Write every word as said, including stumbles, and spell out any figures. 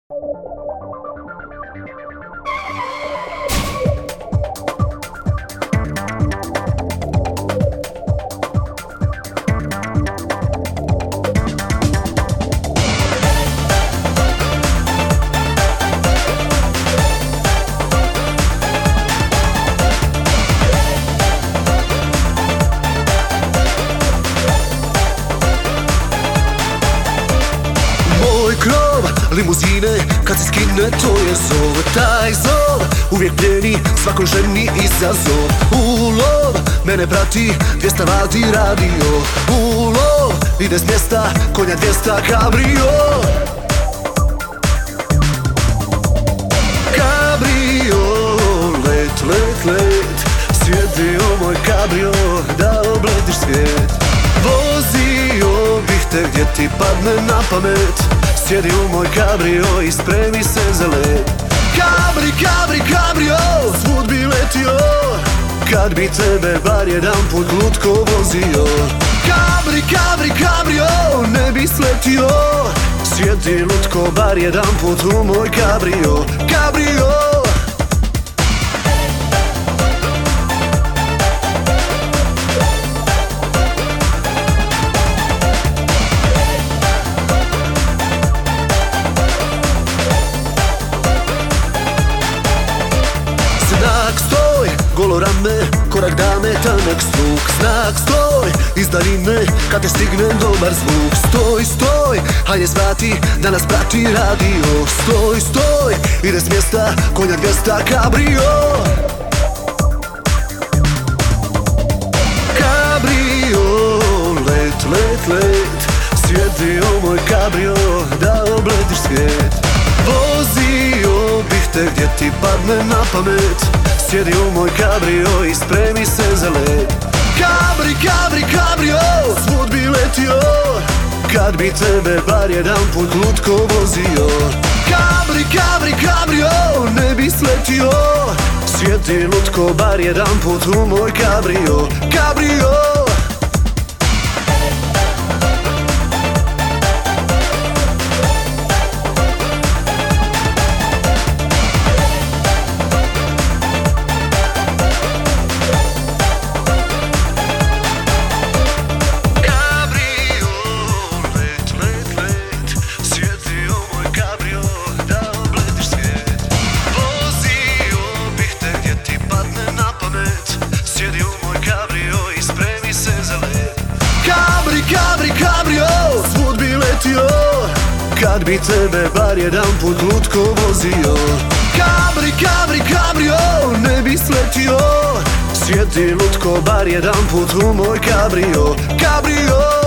Limuzine, kad se skine, to je zov. Taj zov uvijek pljeni svakoj ženi izazov. U lov mene prati dvjesto vati radio. U lov ide s mjesta konja dvjesto kabrio. Kabrio, let, let, let, sjedio moj kabrio da obletiš svijet. Vozio bih te gdje ti padne na pamet. Sjedi u moj kabrio i spremi se za let. Kabri, kabri, kabrio, svud bi letio kad bi tebe bar jedan put lutko vozio. Kabri, kabri, kabrio, ne bi sletio. Sjedi lutko bar jedan put u moj kabrio. Kabrio. Golo rame, korak dame, tanak zvuk. Znak stoj, iz daljine, kad te stigne dobar zvuk. Stoj, stoj, hajde zvati, da nas prati radio. Stoj, stoj, ide s mjesta, konja dvjesto kabrio. Kabrio, let, let, let, sjedi u moj kabrio, da obletiš svijet. Vozio bih te gdje ti padne na pamet. Sjedi u moj kabrio i spremi se za let. Kabri, kabri, kabrio, svud bi letio kad bi tebe bar jedan put lutko vozio. Kabri, kabri, kabrio, ne bi sletio. Sjedi lutko bar jedan put u moj kabrio. Kabrio. Kabri, kabrio, svud bi letio kad bi tebe bar jedan put lutko vozio. Kabri, kabri, kabrio, ne bi sletio. Sjedi lutko bar jedan put u moj kabrio. Kabrio.